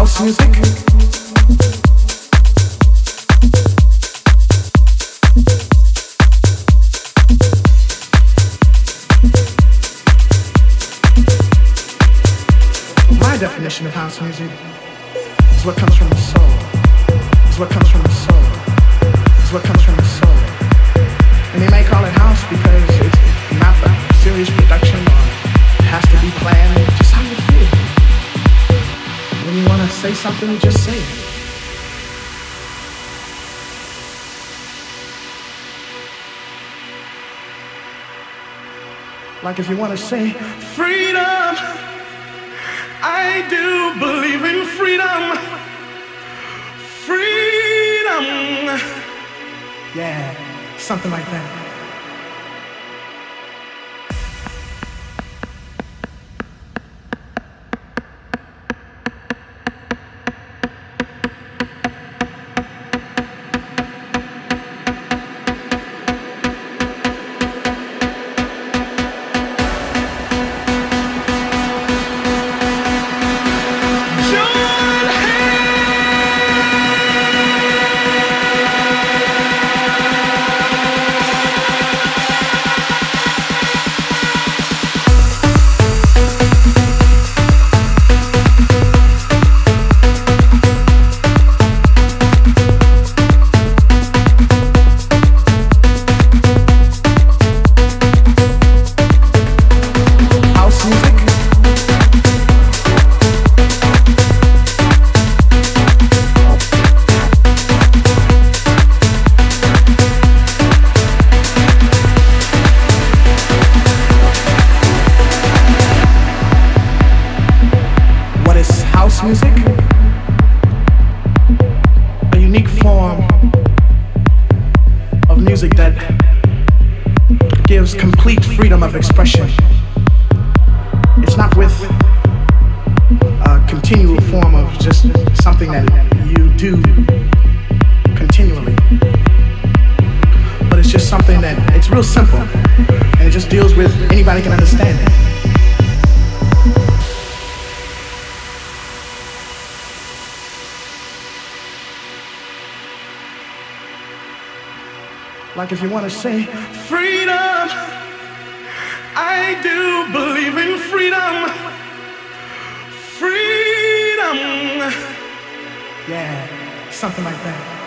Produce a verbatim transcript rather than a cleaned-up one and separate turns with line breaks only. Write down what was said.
house music? My definition of house music is what comes from the soul. Is what comes from the soul. Is what comes from the soul. And they may call it house because it's not a serious production or it has to be planned. It's just how you feel. When you want to say something, you just say it. Like if you want to say freedom, I do believe in freedom. Freedom. Yeah, something like that. Music, a unique form of music that gives complete freedom of expression. It's not with a continual form of just something that you do continually, but it's just something that it's real simple and it just deals with anybody can understand it. Like if you want to say freedom, I do believe in freedom. Freedom. Yeah, something like that.